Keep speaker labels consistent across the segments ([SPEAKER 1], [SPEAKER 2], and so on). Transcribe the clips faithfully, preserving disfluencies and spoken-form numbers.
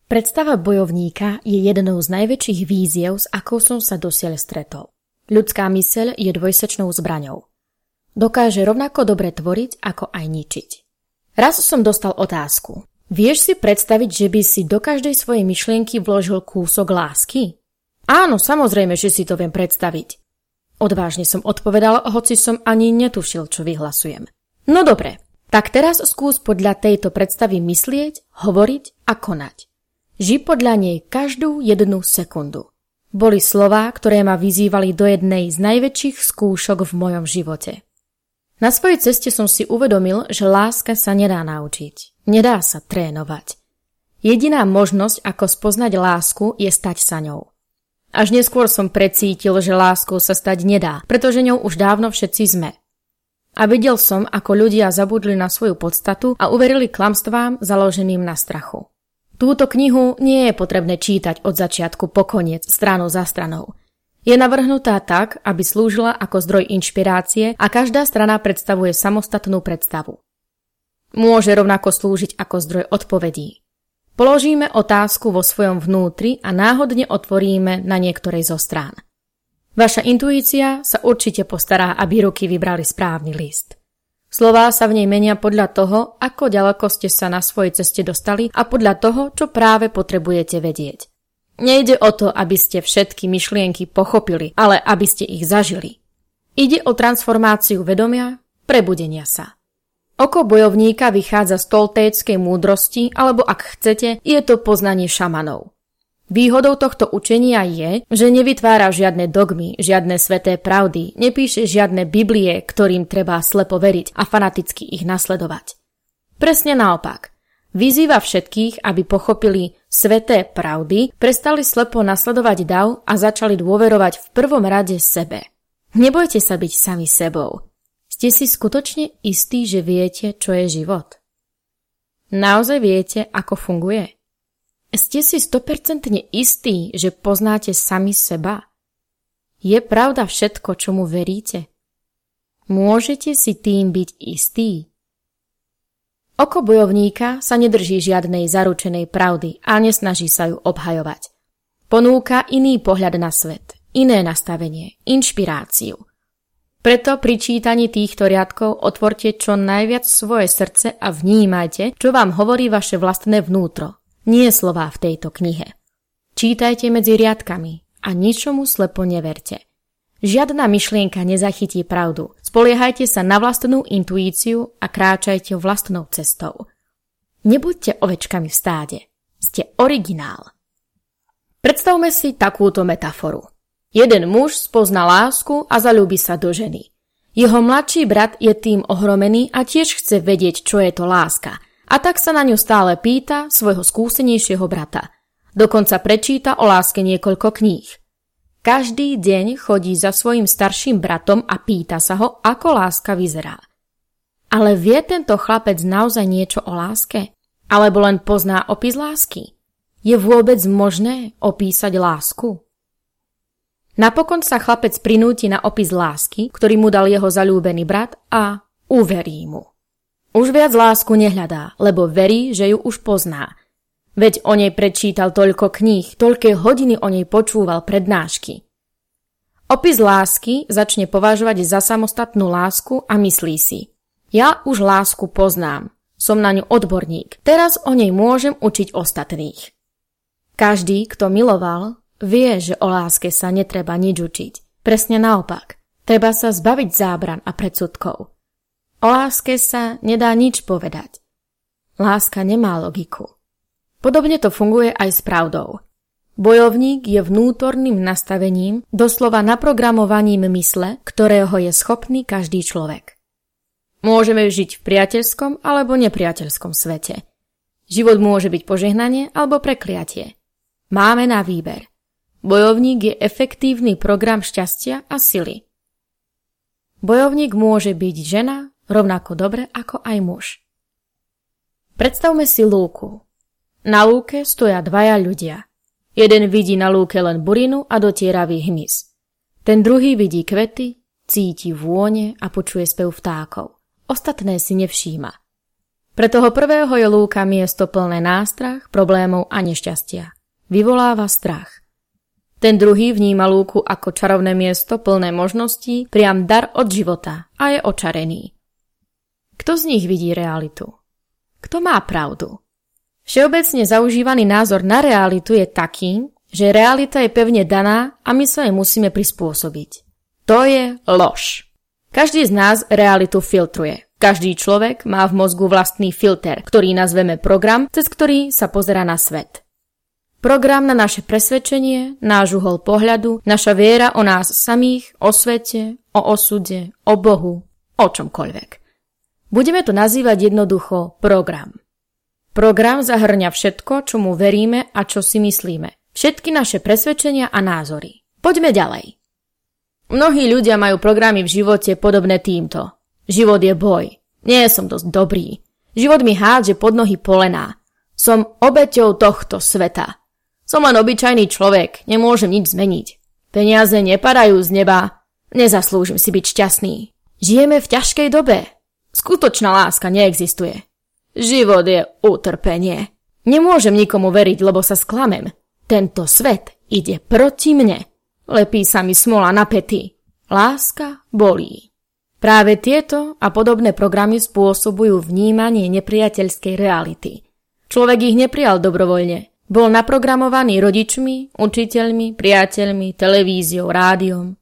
[SPEAKER 1] Predstava bojovníka je jednou z najväčších víziev, s akou som sa dosiaľ stretol. Ľudská myseľ je dvojsečnou zbraňou. Dokáže rovnako dobre tvoriť, ako aj ničiť. Raz som dostal otázku. Vieš si predstaviť, že by si do každej svojej myšlienky vložil kúsok lásky? Áno, samozrejme, že si to viem predstaviť. Odvážne som odpovedal, hoci som ani netušil, čo vyhlasujem. No dobre, tak teraz skús podľa tejto predstavy myslieť, hovoriť a konať. Ži podľa nej každú jednu sekundu. Boli slová, ktoré ma vyzývali do jednej z najväčších skúšok v mojom živote. Na svojej ceste som si uvedomil, že láska sa nedá naučiť. Nedá sa trénovať. Jediná možnosť, ako spoznať lásku, je stať sa ňou. Až neskôr som precítil, že láskou sa stať nedá, pretože ňou už dávno všetci sme. A videl som, ako ľudia zabudli na svoju podstatu a uverili klamstvám založeným na strachu. Túto knihu nie je potrebné čítať od začiatku po koniec, stranu za stranou. Je navrhnutá tak, aby slúžila ako zdroj inšpirácie a každá strana predstavuje samostatnú predstavu. Môže rovnako slúžiť ako zdroj odpovedí. Položíme otázku vo svojom vnútri a náhodne otvoríme na niektorej zo strán. Vaša intuícia sa určite postará, aby ruky vybrali správny list. Slová sa v nej menia podľa toho, ako ďaleko ste sa na svojej ceste dostali a podľa toho, čo práve potrebujete vedieť. Nejde o to, aby ste všetky myšlienky pochopili, ale aby ste ich zažili. Ide o transformáciu vedomia, prebudenia sa. Oko bojovníka vychádza z toltéckej múdrosti, alebo ak chcete, je to poznanie šamanov. Výhodou tohto učenia je, že nevytvára žiadne dogmy, žiadne sveté pravdy, nepíše žiadne Biblie, ktorým treba slepo veriť a fanaticky ich nasledovať. Presne naopak. Vyzýva všetkých, aby pochopili sveté pravdy, prestali slepo nasledovať dav a začali dôverovať v prvom rade sebe. Nebojte sa byť sami sebou. Ste si skutočne istí, že viete, čo je život? Naozaj viete, ako funguje? Ste si sto percent istí, že poznáte sami seba? Je pravda všetko, čomu veríte? Môžete si tým byť istí? Oko bojovníka sa nedrží žiadnej zaručenej pravdy a nesnaží sa ju obhajovať. Ponúka iný pohľad na svet, iné nastavenie, inšpiráciu. Preto pri čítaní týchto riadkov otvorte čo najviac svoje srdce a vnímajte, čo vám hovorí vaše vlastné vnútro. Nie slová v tejto knihe. Čítajte medzi riadkami a ničomu slepo neverte. Žiadna myšlienka nezachytí pravdu. Spoliehajte sa na vlastnú intuíciu a kráčajte vlastnou cestou. Nebuďte ovečkami v stáde. Ste originál. Predstavme si takúto metaforu. Jeden muž spozná lásku a zaľúbi sa do ženy. Jeho mladší brat je tým ohromený a tiež chce vedieť, čo je to láska. A tak sa na ňu stále pýta svojho skúsenejšieho brata. Dokonca prečíta o láske niekoľko kníh. Každý deň chodí za svojím starším bratom a pýta sa ho, ako láska vyzerá. Ale vie tento chlapec naozaj niečo o láske? Alebo len pozná opis lásky? Je vôbec možné opísať lásku? Napokon sa chlapec prinúti na opis lásky, ktorý mu dal jeho zaľúbený brat a uverí mu. Už viac lásku nehľadá, lebo verí, že ju už pozná. Veď o nej prečítal toľko kníh, toľké hodiny o nej počúval prednášky. Opis lásky začne považovať za samostatnú lásku a myslí si: ja už lásku poznám, som na ňu odborník, teraz o nej môžem učiť ostatných. Každý, kto miloval, vie, že o láske sa netreba nič učiť. Presne naopak, treba sa zbaviť zábran a predsudkov. O láske sa nedá nič povedať. Láska nemá logiku. Podobne to funguje aj s pravdou. Bojovník je vnútorným nastavením, doslova naprogramovaním mysle, ktorého je schopný každý človek. Môžeme žiť v priateľskom alebo nepriateľskom svete. Život môže byť požehnanie alebo prekliatie. Máme na výber. Bojovník je efektívny program šťastia a sily. Bojovník môže byť žena, rovnako dobre ako aj muž. Predstavme si lúku. Na lúke stoja dvaja ľudia. Jeden vidí na lúke len burinu a dotieravý hmyz. Ten druhý vidí kvety, cíti vône a počuje spev vtákov. Ostatné si nevšíma. Pre toho prvého je lúka miesto plné nástrah, problémov a nešťastia. Vyvoláva strach. Ten druhý vníma lúku ako čarovné miesto plné možností, priam dar od života a je očarený. Kto z nich vidí realitu? Kto má pravdu? Všeobecne zaužívaný názor na realitu je taký, že realita je pevne daná a my sa jej musíme prispôsobiť. To je lož. Každý z nás realitu filtruje. Každý človek má v mozgu vlastný filter, ktorý nazveme program, cez ktorý sa pozerá na svet. Program na naše presvedčenie, náš uhol pohľadu, naša viera o nás samých, o svete, o osude, o Bohu, o čomkoľvek. Budeme to nazývať jednoducho program. Program zahrňa všetko, čomu veríme a čo si myslíme. Všetky naše presvedčenia a názory. Poďme ďalej. Mnohí ľudia majú programy v živote podobné týmto. Život je boj. Nie som dosť dobrý. Život mi hádže pod nohy polená. Som obeťou tohto sveta. Som len obyčajný človek, nemôžem nič zmeniť. Peniaze nepadajú z neba. Nezaslúžim si byť šťastný. Žijeme v ťažkej dobe. Skutočná láska neexistuje. Život je utrpenie. Nemôžem nikomu veriť, lebo sa sklamem. Tento svet ide proti mne. Lepí sa mi smola na päty. Láska bolí. Práve tieto a podobné programy spôsobujú vnímanie nepriateľskej reality. Človek ich neprijal dobrovoľne. Bol naprogramovaný rodičmi, učiteľmi, priateľmi, televíziou, rádiom.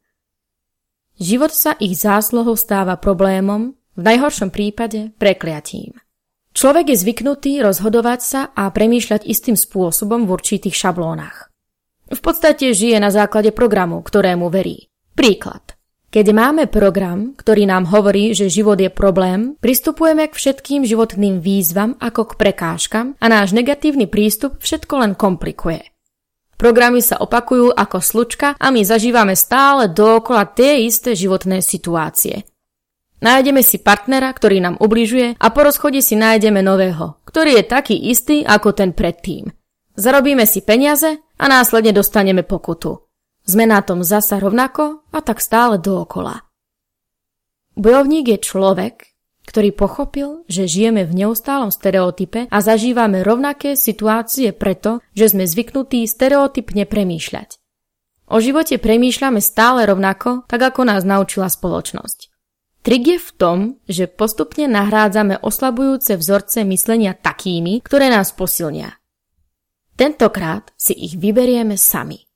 [SPEAKER 1] Život sa ich zásluhou stáva problémom, v najhoršom prípade prekliatím. Človek je zvyknutý rozhodovať sa a premýšľať istým spôsobom v určitých šablónach. V podstate žije na základe programu, ktorému verí. Príklad. Keď máme program, ktorý nám hovorí, že život je problém, pristupujeme k všetkým životným výzvam ako k prekážkam a náš negatívny prístup všetko len komplikuje. Programy sa opakujú ako slučka a my zažívame stále dookola tie isté životné situácie. Nájdeme si partnera, ktorý nám ubližuje a po rozchode si nájdeme nového, ktorý je taký istý ako ten predtým. Zarobíme si peniaze a následne dostaneme pokutu. Sme na tom zasa rovnako a tak stále dookola. Bojovník je človek, ktorý pochopil, že žijeme v neustálom stereotype a zažívame rovnaké situácie preto, že sme zvyknutí stereotypne premýšľať. O živote premýšľame stále rovnako, tak ako nás naučila spoločnosť. Trik je v tom, že postupne nahrádzame oslabujúce vzorce myslenia takými, ktoré nás posilnia. Tentokrát si ich vyberieme sami.